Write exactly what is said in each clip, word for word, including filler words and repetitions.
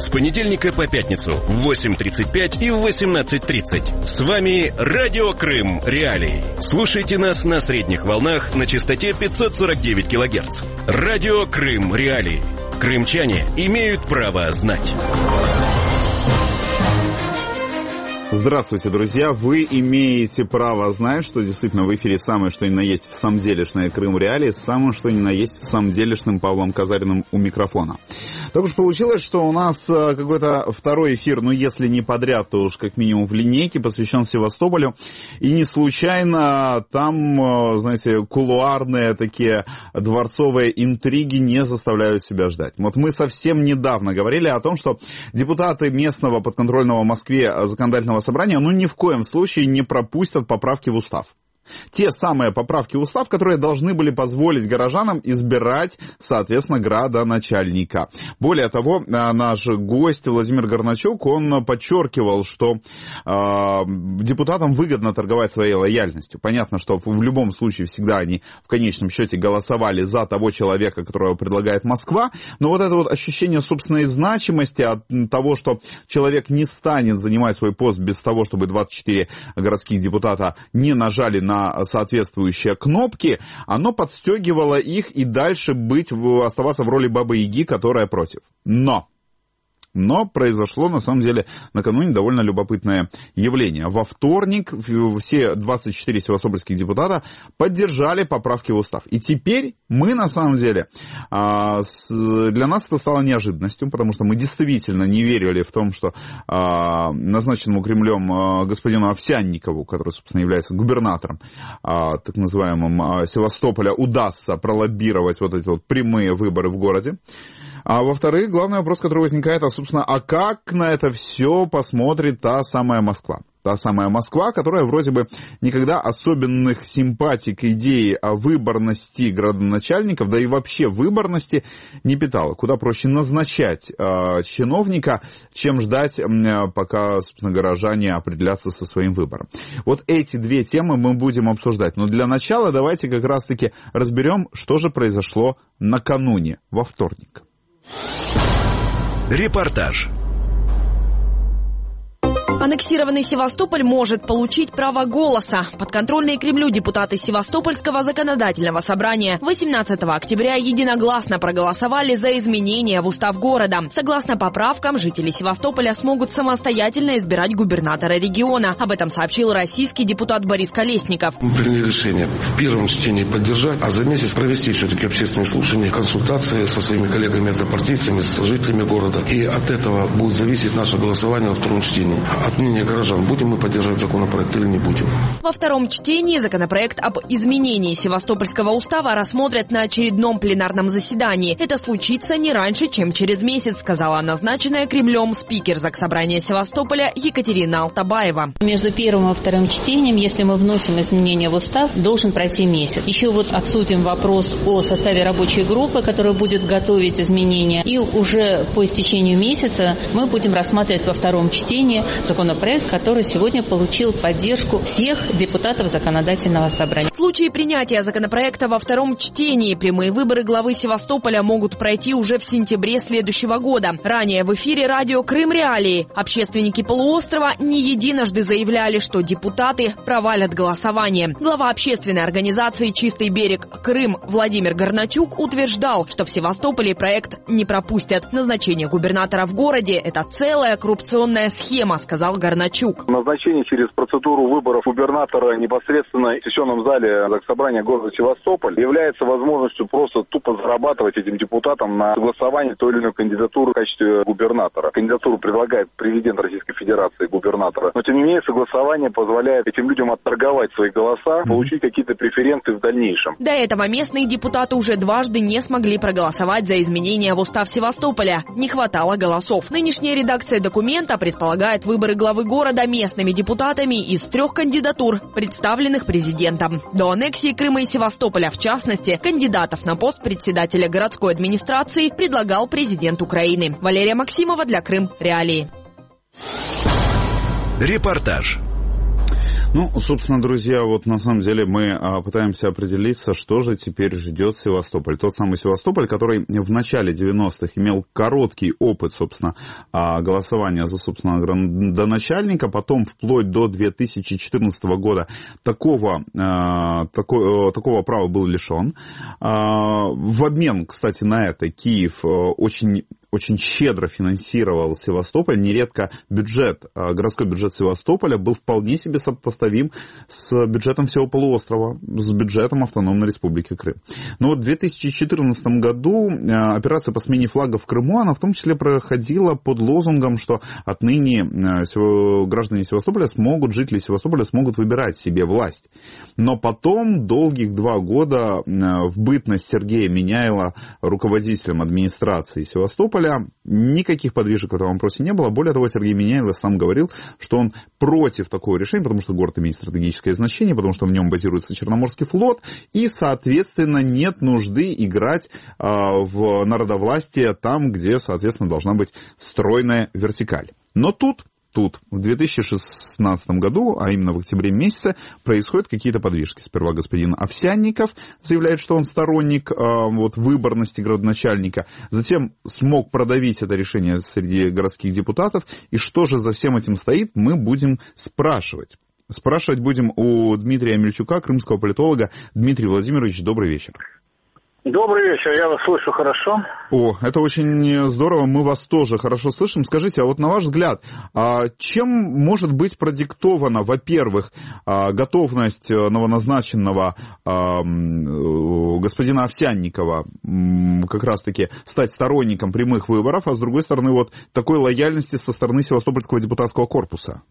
с понедельника по пятницу в восемь тридцать пять и в восемнадцать тридцать. С вами Радио Крым Реалии. Слушайте нас на средних волнах на частоте пятьсот сорок девять килогерц. Радио Крым Реалии. Крымчане имеют право знать. Здравствуйте, друзья! Вы имеете право знать, что действительно в эфире самое что ни на есть в самом делешное Крым Реалии, самое что ни на есть в самом делешным Павлом Казариным у микрофона. Так уж получилось, что у нас какой-то второй эфир, ну если не подряд, то уж как минимум в линейке, посвящен Севастополю. И не случайно там, знаете, кулуарные такие дворцовые интриги не заставляют себя ждать. Вот мы совсем недавно говорили о том, что депутаты местного подконтрольного Москве законодательного собрания, ну, ни в коем случае не пропустят поправки в устав. Те самые поправки в устав, которые должны были позволить горожанам избирать, соответственно, градоначальника. Более того, наш гость Владимир Горначук, он подчеркивал, что э, депутатам выгодно торговать своей лояльностью. Понятно, что в любом случае всегда они в конечном счете голосовали за того человека, которого предлагает Москва, но вот это вот ощущение собственной значимости от того, что человек не станет занимать свой пост без того, чтобы двадцать четыре городских депутата не нажали на соответствующие кнопки, оно подстегивало их и дальше быть, оставаться в роли Бабы-Яги, которая против. Но... Но произошло, на самом деле, накануне довольно любопытное явление. Во вторник все двадцать четыре севастопольских депутата поддержали поправки в устав. И теперь мы, на самом деле, для нас это стало неожиданностью, потому что мы действительно не верили в том, что назначенному Кремлем господину Овсянникову, который, собственно, является губернатором так называемым Севастополя, удастся пролоббировать вот эти вот прямые выборы в городе. А во-вторых, главный вопрос, который возникает, а, собственно, а как на это все посмотрит та самая Москва? Та самая Москва, которая вроде бы никогда особенных симпатий к идее о выборности градоначальников, да и вообще выборности не питала. Куда проще назначать э, чиновника, чем ждать, э, пока, собственно, горожане определятся со своим выбором. Вот эти две темы мы будем обсуждать. Но для начала давайте как раз-таки разберем, что же произошло накануне, во вторник. Репортаж. Аннексированный Севастополь может получить право голоса. Подконтрольные Кремлю депутаты Севастопольского законодательного собрания восемнадцатого октября единогласно проголосовали за изменения в устав города. Согласно поправкам, жители Севастополя смогут самостоятельно избирать губернатора региона. Об этом сообщил российский депутат Борис Колесников. Мы приняли решение в первом чтении поддержать, а за месяц провести все-таки общественные слушания, консультации со своими коллегами-однопартийцами, с жителями города. И от этого будет зависеть наше голосование во втором чтении. От мнения горожан, будем мы поддерживать законопроект или не будем. Во втором чтении законопроект об изменении Севастопольского устава рассмотрят на очередном пленарном заседании. Это случится не раньше, чем через месяц, сказала назначенная Кремлем спикер Заксобрания Севастополя Екатерина Алтабаева. Между первым и вторым чтением, если мы вносим изменения в устав, должен пройти месяц. Еще вот обсудим вопрос о составе рабочей группы, которая будет готовить изменения. И уже по истечению месяца мы будем рассматривать во втором чтении законопроект, который сегодня получил поддержку всех депутатов законодательного собрания. В случае принятия законопроекта во втором чтении прямые выборы главы Севастополя могут пройти уже в сентябре следующего года. Ранее в эфире радио Крым Реалии общественники полуострова не единожды заявляли, что депутаты провалят голосование. Глава общественной организации «Чистый берег Крым» Владимир Горначук утверждал, что в Севастополе проект не пропустят. Назначение губернатора в городе – это целая коррупционная схема, сказал Горначук. Назначение через процедуру выборов губернатора непосредственно в сессионном зале Заксобрания города Севастополь является возможностью просто тупо зарабатывать этим депутатам на согласование той или иной кандидатуры в качестве губернатора. Кандидатуру предлагает президент Российской Федерации губернатора. Но тем не менее согласование позволяет этим людям отторговать свои голоса, получить какие-то преференции в дальнейшем. До этого местные депутаты уже дважды не смогли проголосовать за изменения в устав Севастополя. Не хватало голосов. Нынешняя редакция документа предполагает выборы главы города местными депутатами из трех кандидатур, представленных президентом. До аннексии Крыма и Севастополя, в частности, кандидатов на пост председателя городской администрации предлагал президент Украины. Валерия Максимова для Крым Реалии. Репортаж. Ну, собственно, друзья, вот на самом деле мы а, пытаемся определиться, что же теперь ждет Севастополь. Тот самый Севастополь, который в начале девяностых имел короткий опыт, собственно, а, голосования за собственного градоначальника, потом вплоть до две тысячи четырнадцатого года такого, а, тако, такого права был лишен. А, в обмен, кстати, на это Киев очень... очень щедро финансировал Севастополь. Нередко бюджет, городской бюджет Севастополя был вполне себе сопоставим с бюджетом всего полуострова, с бюджетом Автономной Республики Крым. Но вот в две тысячи четырнадцатом году операция по смене флага в Крыму, она в том числе проходила под лозунгом, что отныне граждане Севастополя смогут, жители Севастополя смогут выбирать себе власть. Но потом долгих два года в бытность Сергея Миняйла руководителем администрации Севастополя никаких подвижек в этом вопросе не было. Более того, Сергей Миняйло сам говорил, что он против такого решения, потому что город имеет стратегическое значение, потому что в нем базируется Черноморский флот, и, соответственно, нет нужды играть э, в народовластие там, где, соответственно, должна быть стройная вертикаль. Но тут... Тут в две тысячи шестнадцатом году, а именно в октябре месяце, происходят какие-то подвижки. Сперва господин Овсянников заявляет, что он сторонник э, вот, выборности градоначальника. Затем смог продавить это решение среди городских депутатов. И что же за всем этим стоит, мы будем спрашивать. Спрашивать будем у Дмитрия Мельчука, крымского политолога. Дмитрий Владимирович, добрый вечер. Добрый вечер, я вас слышу хорошо. О, это очень здорово, мы вас тоже хорошо слышим. Скажите, а вот на ваш взгляд, чем может быть продиктована, во-первых, готовность новоназначенного господина Овсянникова как раз-таки стать сторонником прямых выборов, а с другой стороны, вот такой лояльности со стороны Севастопольского депутатского корпуса?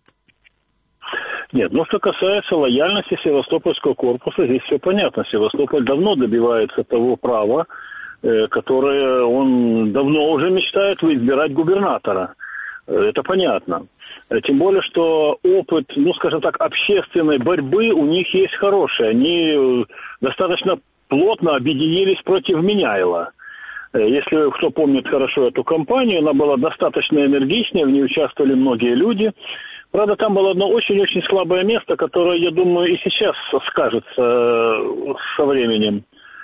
Нет, ну что касается лояльности Севастопольского корпуса, здесь все понятно. Севастополь давно добивается того права, э, которое он давно уже мечтает избирать губернатора. Это понятно. Тем более, что опыт, ну скажем так, общественной борьбы у них есть хороший. Они достаточно плотно объединились против Миняйла. Если кто помнит хорошо эту кампанию, она была достаточно энергичной, в ней участвовали многие люди. Правда, там было одно очень-очень слабое место, которое, я думаю, и сейчас скажется со временем.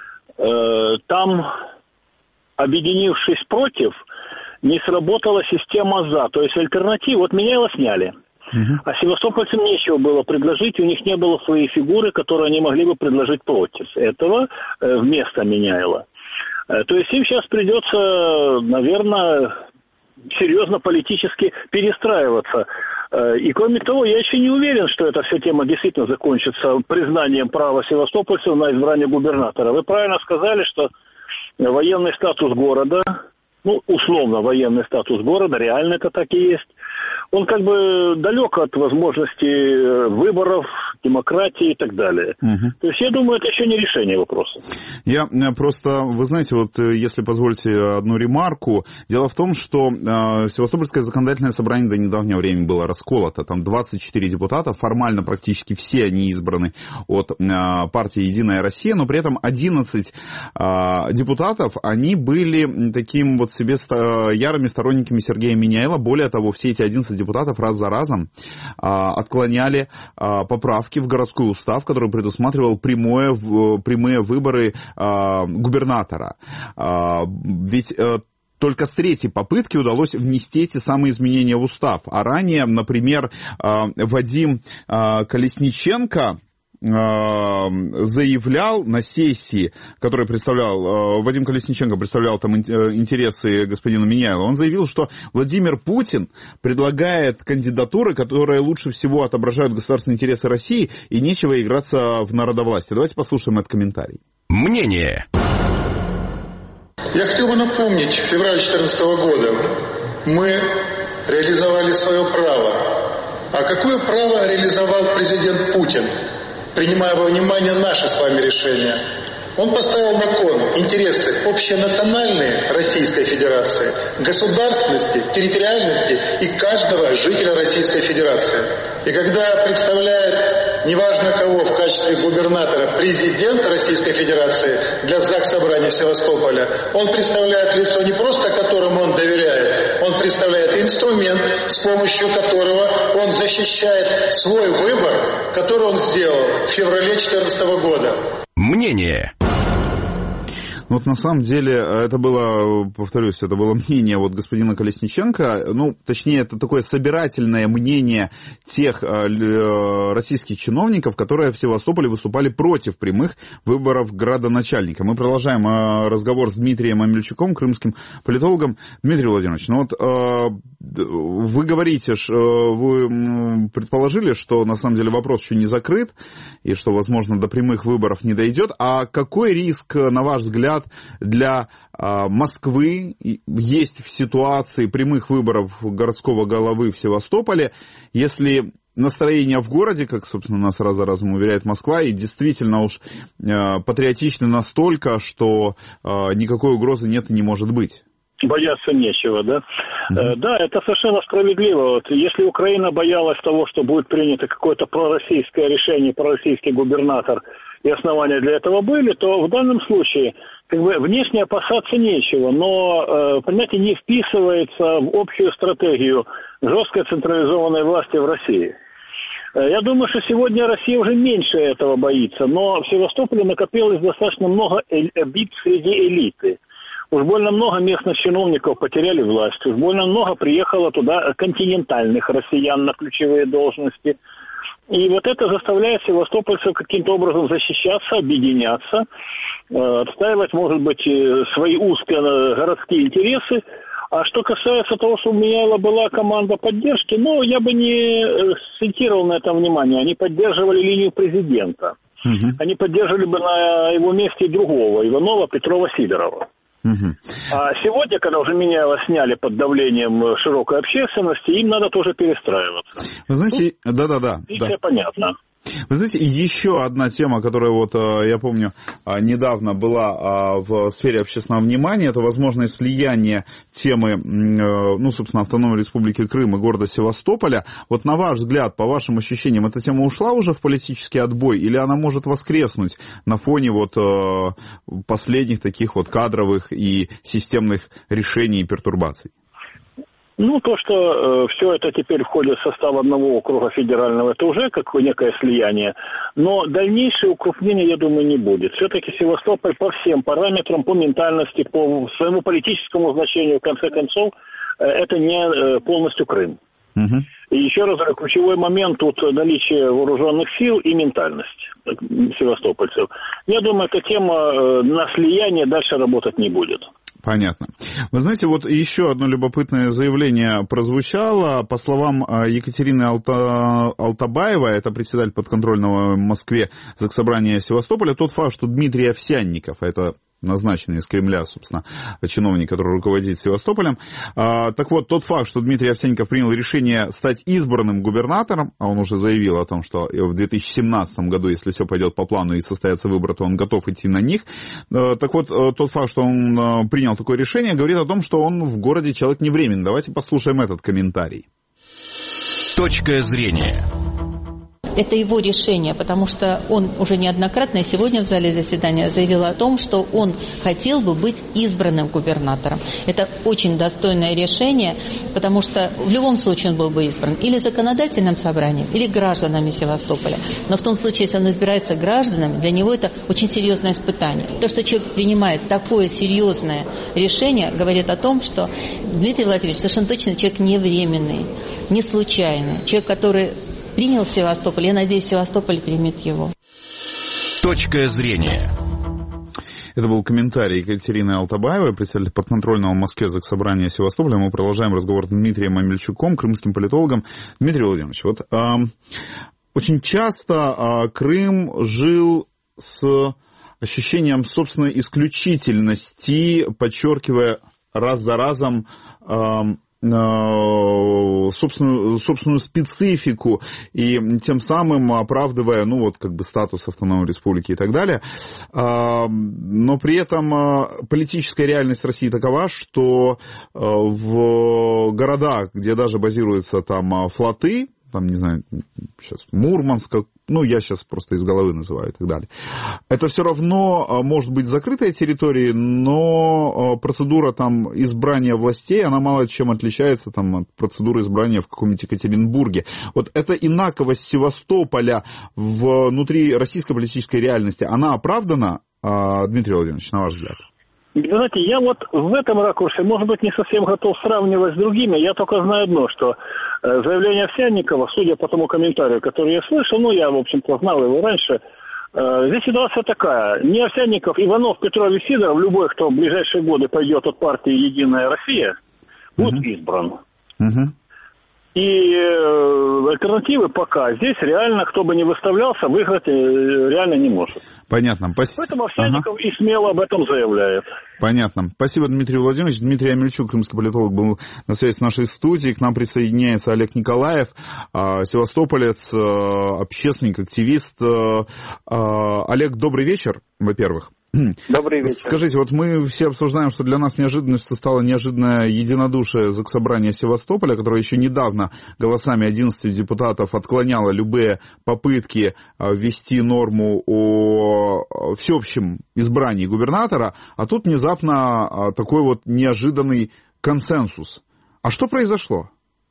Там, объединившись против, не сработала система «за», то есть альтернативу. Вот Миняйла сняли. Uh-huh. А севастопольцам нечего было предложить, у них не было своей фигуры, которую они могли бы предложить против этого вместо Миняйла. То есть им сейчас придется, наверное, серьезно политически перестраиваться. И кроме того, я еще не уверен, что эта вся тема действительно закончится признанием права севастопольцев на избрание губернатора. Вы правильно сказали, что военный статус города, ну, условно военный статус города, реально это так и есть, он как бы далек от возможности выборов, демократии и так далее. Угу. То есть, я думаю, это еще не решение вопроса. Я просто, вы знаете, вот если позволите одну ремарку, дело в том, что э, Севастопольское законодательное собрание до недавнего времени было расколото. Там двадцать четыре депутата, формально практически все они избраны от э, партии «Единая Россия», но при этом одиннадцать э, депутатов, они были таким вот себе ста- ярыми сторонниками Сергея Миняйла. Более того, все эти одиннадцать депутатов раз за разом а, отклоняли а, поправки в городской устав, который предусматривал прямое, в, прямые выборы а, губернатора. А, ведь а, только с третьей попытки удалось внести эти самые изменения в устав. А ранее, например, а, Вадим а, Колесниченко заявлял на сессии, который представлял, Вадим Колесниченко представлял там интересы господина Миняйла, он заявил, что Владимир Путин предлагает кандидатуры, которые лучше всего отображают государственные интересы России, и нечего играться в народовластие. Давайте послушаем этот комментарий. Мнение. Я хотел бы напомнить, в феврале две тысячи четырнадцатого года мы реализовали свое право. А какое право реализовал президент Путин, принимая во внимание наши с вами решения? Он поставил на кон интересы общенациональной Российской Федерации, государственности, территориальности и каждого жителя Российской Федерации. И когда представляет неважно кого в качестве губернатора президент Российской Федерации для Заксобрания Севастополя, он представляет лицо не просто которому он доверяет, он он представляет инструмент, с помощью которого он защищает свой выбор, который он сделал в феврале две тысячи четырнадцатого года. Мнение. Вот на самом деле это было, повторюсь, это было мнение вот господина Колесниченко, ну, точнее, это такое собирательное мнение тех э, российских чиновников, которые в Севастополе выступали против прямых выборов градоначальника. Мы продолжаем э, разговор с Дмитрием Амельчуком, крымским политологом. Дмитрий Владимирович, ну вот э, вы говорите, э, вы предположили, что на самом деле вопрос еще не закрыт, и что, возможно, до прямых выборов не дойдет. А какой риск, на ваш взгляд, для а, Москвы есть в ситуации прямых выборов городского головы в Севастополе, если настроение в городе, как, собственно, нас раз за разом уверяет Москва, и действительно уж а, патриотичны настолько, что а, никакой угрозы нет и не может быть? Бояться нечего, да? Mm-hmm. Да, это совершенно справедливо. Вот если Украина боялась того, что будет принято какое-то пророссийское решение, пророссийский губернатор, и основания для этого были, то в данном случае как бы внешне опасаться нечего, но, понимаете, не вписывается в общую стратегию жесткой централизованной власти в России. Я думаю, что сегодня Россия уже меньше этого боится, но в Севастополе накопилось достаточно много обид среди элиты. Уж больно много местных чиновников потеряли власть, уж больно много приехало туда континентальных россиян на ключевые должности. И вот это заставляет севастопольцев каким-то образом защищаться, объединяться, отстаивать, может быть, свои узкие городские интересы. А что касается того, что у Мияйла была команда поддержки, ну, я бы не акцентировал на этом внимание. Они поддерживали линию президента. Угу. Они поддерживали бы на его месте другого, Иванова, Петрова, Сидорова. Угу. А сегодня, когда уже Мияйла сняли под давлением широкой общественности, им надо тоже перестраиваться. Вы знаете, да-да-да. Ну, да. Понятно. Вы знаете, еще одна тема, которая, вот, я помню, недавно была в сфере общественного внимания, это возможное слияние темы, ну, собственно, Автономной Республики Крым и города Севастополя. Вот на ваш взгляд, по вашим ощущениям, эта тема ушла уже в политический отбой, или она может воскреснуть на фоне вот последних таких вот кадровых и системных решений и пертурбаций? Ну, то, что э, все это теперь входит в состав одного округа федерального, это уже какое некое слияние. Но дальнейшее укрупнение, я думаю, не будет. Все-таки Севастополь по всем параметрам, по ментальности, по своему политическому значению, в конце концов, э, это не э, полностью Крым. Угу. И еще раз говорю, ключевой момент тут наличие вооруженных сил и ментальность севастопольцев. Я думаю, эта тема э, на слияние дальше работать не будет. Понятно. Вы знаете, вот еще одно любопытное заявление прозвучало. По словам Екатерины Алта... Алтабаевой, это председатель подконтрольного в Москве Заксобрания Севастополя, тот факт, что Дмитрий Овсянников, это назначенный из Кремля, собственно, чиновник, который руководит Севастополем. А, так вот, тот факт, что Дмитрий Овсянников принял решение стать избранным губернатором, а он уже заявил о том, что в две тысячи семнадцатом году, если все пойдет по плану и состоятся выборы, то он готов идти на них. А, так вот, тот факт, что он принял такое решение, говорит о том, что он в городе человек не временный. Давайте послушаем этот комментарий. Точка зрения. Это его решение, потому что он уже неоднократно и сегодня в зале заседания заявил о том, что он хотел бы быть избранным губернатором. Это очень достойное решение, потому что в любом случае он был бы избран или законодательным собранием, или гражданами Севастополя. Но в том случае, если он избирается гражданами, для него это очень серьезное испытание. То, что человек принимает такое серьезное решение, говорит о том, что Дмитрий Владимирович совершенно точно человек не временный, не случайный, человек, который принял Севастополь. Я надеюсь, Севастополь примет его. Точка зрения. Это был комментарий Екатерины Алтабаевой, председателя подконтрольного в Москве Заксобрания Севастополя. Мы продолжаем разговор с Дмитрием Амельчуком, крымским политологом. Дмитрий Владимирович, вот э, очень часто э, Крым жил с ощущением собственной исключительности, подчеркивая раз за разом э, собственную, собственную специфику и тем самым оправдывая, ну вот, как бы статус автономной республики и так далее. Но при этом политическая реальность России такова, что в городах, где даже базируются там флоты, там, не знаю, сейчас Мурманска, ну, я сейчас просто из головы называю и так далее. Это все равно может быть закрытая территория, но процедура там избрания властей, она мало чем отличается там, от процедуры избрания в каком-нибудь Екатеринбурге. Вот эта инаковость Севастополя внутри российской политической реальности, она оправдана, Дмитрий Владимирович, на ваш взгляд? Знаете, я вот в этом ракурсе, может быть, не совсем готов сравнивать с другими. Я только знаю одно, что заявление Овсянникова, судя по тому комментарию, который я слышал, ну, я, в общем-то, знал его раньше, здесь ситуация такая. Не Овсянников, Иванов, Петров и Сидоров, любой, кто в ближайшие годы пойдет от партии «Единая Россия», будет uh-huh. избран. Uh-huh. И э, альтернативы пока здесь реально, кто бы ни выставлялся, выиграть э, реально не может. Понятно. Пос... Поэтому Овсянников ага. и смело об этом заявляет. Понятно. Спасибо, Дмитрий Владимирович. Дмитрий Амельчук, крымский политолог, был на связи с нашей студией. К нам присоединяется Олег Николаев, севастополец, общественник, активист. Олег, добрый вечер, во-первых. Добрый вечер. Скажите, вот мы все обсуждаем, что для нас неожиданностью стало неожиданное единодушие Заксобрания Севастополя, которое еще недавно голосами одиннадцати депутатов отклоняло любые попытки ввести норму о всеобщем избрании губернатора, а тут внезапно такой вот неожиданный консенсус. А что произошло?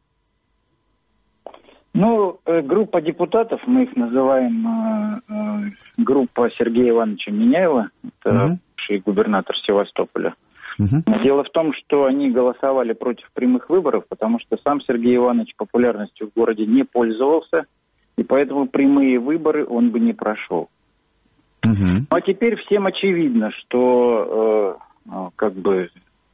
Ну, группа депутатов, мы их называем э, группа Сергея Ивановича Миняева, это uh-huh. бывший губернатор Севастополя. Uh-huh. Дело в том, что они голосовали против прямых выборов, потому что сам Сергей Иванович популярностью в городе не пользовался, и поэтому прямые выборы он бы не прошел. Uh-huh. Ну, а теперь всем очевидно, что э, как бы...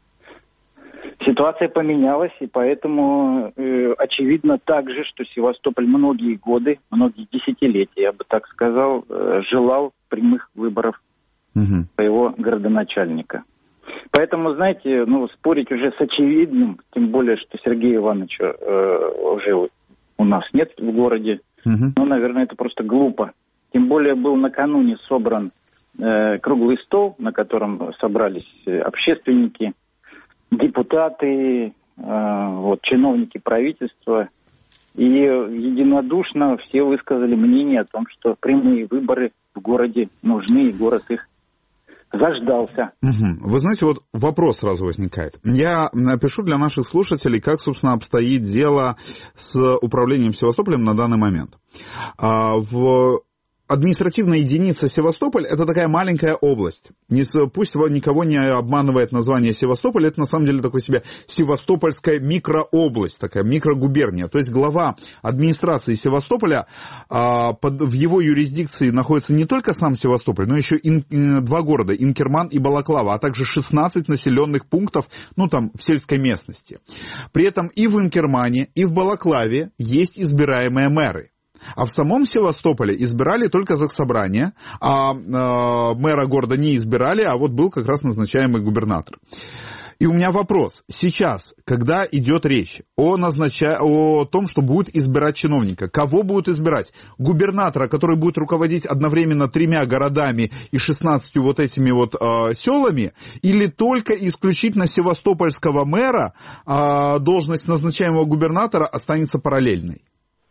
ситуация поменялась, и поэтому э, очевидно также, что Севастополь многие годы, многие десятилетия, я бы так сказал, э, желал прямых выборов угу. своего городоначальника. Поэтому, знаете, ну, спорить уже с очевидным, тем более, что Сергея Ивановича э, уже у нас нет в городе, угу. ну, наверное, это просто глупо. Тем более был накануне собран э, круглый стол, на котором собрались общественники, депутаты, э, вот, чиновники правительства, и единодушно все высказали мнение о том, что прямые выборы в городе нужны, и город их заждался. Угу. Вы знаете, вот вопрос сразу возникает. Я напишу для наших слушателей, как, собственно, обстоит дело с управлением Севастополем на данный момент. А, в... Административная единица Севастополь – это такая маленькая область. Не, пусть никого не обманывает название Севастополь, это на самом деле такой себе севастопольская микрообласть, такая микрогуберния. То есть глава администрации Севастополя, а, под, в его юрисдикции находится не только сам Севастополь, но еще ин, ин, два города – Инкерман и Балаклава, а также шестнадцать населенных пунктов, ну там, в сельской местности. При этом и в Инкермане, и в Балаклаве есть избираемые мэры. А в самом Севастополе избирали только Заксобрание, а э, мэра города не избирали, а вот был как раз назначаемый губернатор. И у меня вопрос. Сейчас, когда идет речь о, назнача... о том, что будет избирать чиновника, кого будут избирать? Губернатора, который будет руководить одновременно тремя городами и шестнадцатью вот этими вот э, селами, или только исключительно севастопольского мэра э, должность назначаемого губернатора останется параллельной?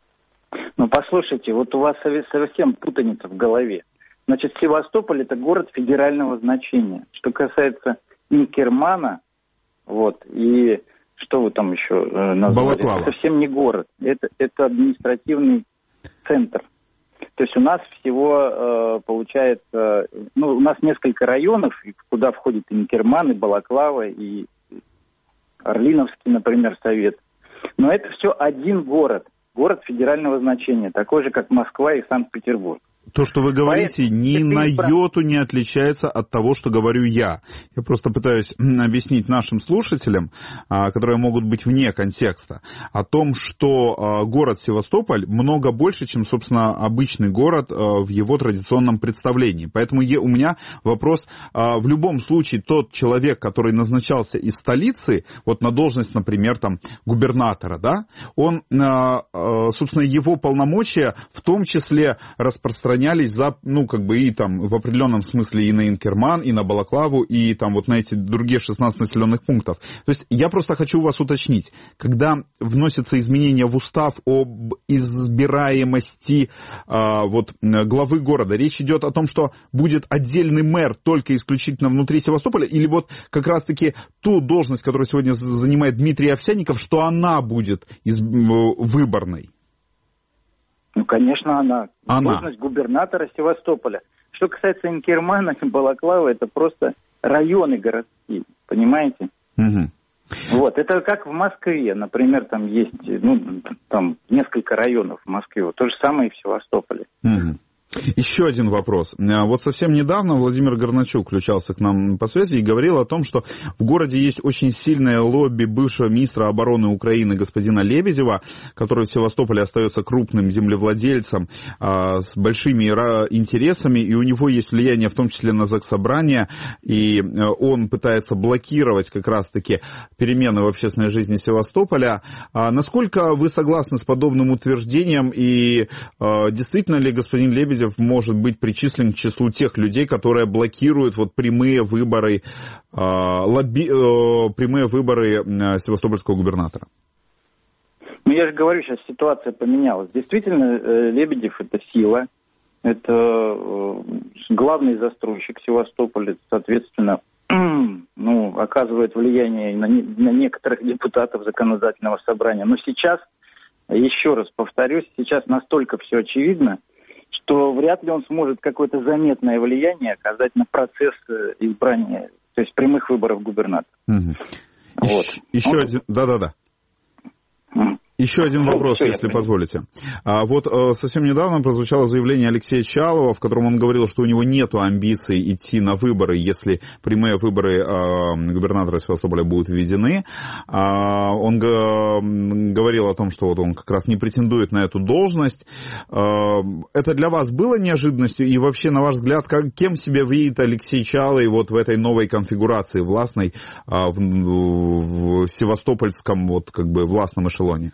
Ну, послушайте, вот у вас совсем путаница в голове. Значит, Севастополь – это город федерального значения. Что касается Инкермана, вот, и что вы там еще э, назвали? Балаклава. Это совсем не город, это, это административный центр. То есть у нас всего э, получается, ну, у нас несколько районов, куда входит Инкерман, и Балаклава, и Орлиновский, например, совет. Но это все один город. Город федерального значения, такой же, как Москва и Санкт-Петербург. То, что вы говорите, Поэтому ни на йоту не отличается от того, что говорю я. Я просто пытаюсь объяснить нашим слушателям, которые могут быть вне контекста, о том, что город Севастополь много больше, чем, собственно, обычный город в его традиционном представлении. Поэтому у меня вопрос, в любом случае, тот человек, который назначался из столицы, вот на должность, например, там, губернатора, да, он, собственно, его полномочия в том числе распространяются склонялись за, ну, как бы и там в определенном смысле и на Инкерман, и на Балаклаву, и там вот на эти другие шестнадцать населенных пунктов. То есть я просто хочу у вас уточнить, когда вносятся изменения в устав об избираемости а, вот главы города, речь идет о том, что будет отдельный мэр только исключительно внутри Севастополя, или вот как раз-таки ту должность, которую сегодня занимает Дмитрий Овсянников, что она будет из, выборной? Ну, конечно, она. она. Должность губернатора Севастополя. Что касается Инкермана и Балаклавы, это просто районы городские, понимаете? Угу. Вот, это как в Москве, например, там есть, ну, там несколько районов в Москве, вот то же самое и в Севастополе. Угу. Еще один вопрос. Вот совсем недавно Владимир Горначук включался к нам по связи и говорил о том, что в городе есть очень сильное лобби бывшего министра обороны Украины господина Лебедева, который в Севастополе остается крупным землевладельцем а, с большими интересами, и у него есть влияние в том числе на Заксобрание, и он пытается блокировать как раз-таки перемены в общественной жизни Севастополя. А насколько вы согласны с подобным утверждением, и а, действительно ли господин Лебедев может быть причислен к числу тех людей, которые блокируют вот прямые выборы, э, лобби, э, прямые выборы э, севастопольского губернатора? Ну, я же говорю, сейчас ситуация поменялась. Действительно, э, Лебедев – это сила, это э, главный застройщик Севастополя, соответственно, ну, оказывает влияние на, не, на некоторых депутатов законодательного собрания. Но сейчас, еще раз повторюсь, сейчас настолько все очевидно, что вряд ли он сможет какое-то заметное влияние оказать на процесс избрания, то есть прямых выборов губернатора. Угу. Вот. Еще, еще он... один... Да-да-да. Угу. Еще один вопрос, ну, если позволите. А вот э, совсем недавно прозвучало заявление Алексея Чалова, в котором он говорил, что у него нет амбиций идти на выборы, если прямые выборы э, губернатора Севастополя будут введены. А он г- говорил о том, что вот он как раз не претендует на эту должность. Э, это для вас было неожиданностью? И вообще, на ваш взгляд, как, кем себя видит Алексей Чалый вот в этой новой конфигурации властной э, в, в, в севастопольском вот, как бы, властном эшелоне?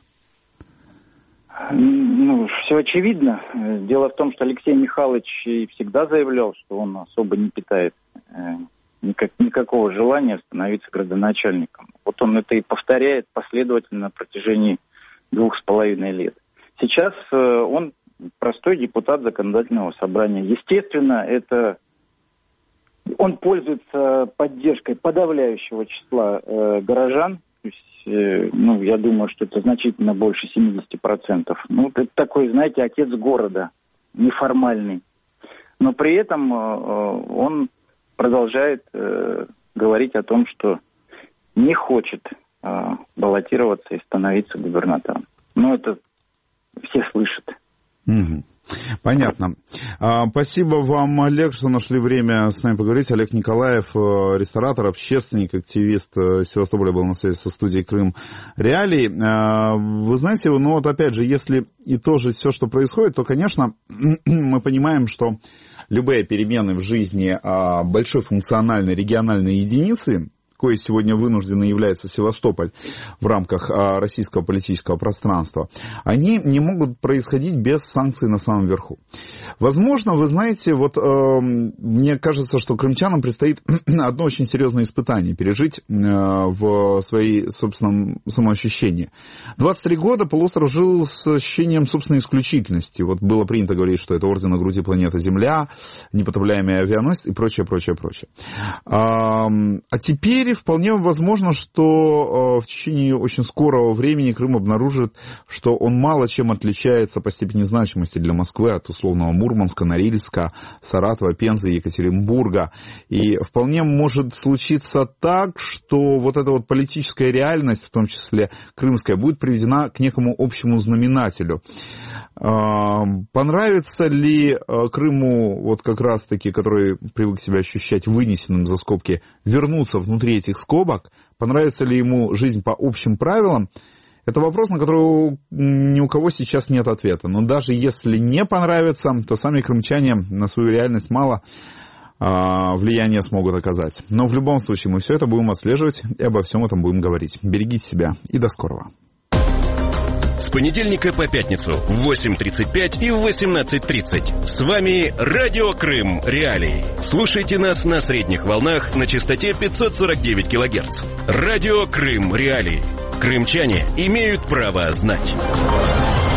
Ну, все очевидно. Дело в том, что Алексей Михайлович всегда заявлял, что он особо не питает э, никак, никакого желания становиться градоначальником. Вот он это и повторяет последовательно на протяжении двух с половиной лет. Сейчас э, он простой депутат законодательного собрания. Естественно, это он пользуется поддержкой подавляющего числа э, горожан. То есть, ну, я думаю, что это значительно больше семьдесят процентов. Ну, это такой, знаете, отец города, неформальный. Но при этом э, он продолжает э, говорить о том, что не хочет э, баллотироваться и становиться губернатором. Ну, это все слышат. Угу. Понятно. А, спасибо вам, Олег, что нашли время с нами поговорить. Олег Николаев, ресторатор, общественник, активист Севастополя, был на связи со студией «Крым Реалии». А, вы знаете, ну вот опять же, если итожить все, что происходит, то, конечно, мы понимаем, что любые перемены в жизни а, большой функциональной региональной единицы, коей сегодня вынужденно является Севастополь в рамках а, российского политического пространства, они не могут происходить без санкций на самом верху. Возможно, вы знаете, вот э, мне кажется, что крымчанам предстоит одно очень серьезное испытание пережить э, в своей собственном самоощущении. двадцать три года полуостров жил с ощущением собственной исключительности. Вот было принято говорить, что это орден на груди планета Земля, непотопляемый авианосец и прочее, прочее, прочее. А, а теперь вполне возможно, что в течение очень скорого времени Крым обнаружит, что он мало чем отличается по степени значимости для Москвы от условного Мурманска, Норильска, Саратова, Пензы, Екатеринбурга. И вполне может случиться так, что вот эта вот политическая реальность, в том числе крымская, будет приведена к некому общему знаменателю. Понравится ли Крыму, вот как раз-таки, который привык себя ощущать вынесенным за скобки, вернуться внутри этих скобок? Понравится ли ему жизнь по общим правилам? Это вопрос, на который ни у кого сейчас нет ответа. Но даже если не понравится, то сами крымчане на свою реальность мало а, влияния смогут оказать. Но в любом случае мы все это будем отслеживать и обо всем этом будем говорить. Берегите себя и до скорого. С понедельника по пятницу в восемь тридцать пять и в восемнадцать тридцать. С вами Радио Крым Реалии. Слушайте нас на средних волнах на частоте пятьсот сорок девять килогерц. Радио Крым Реалии. Крымчане имеют право знать.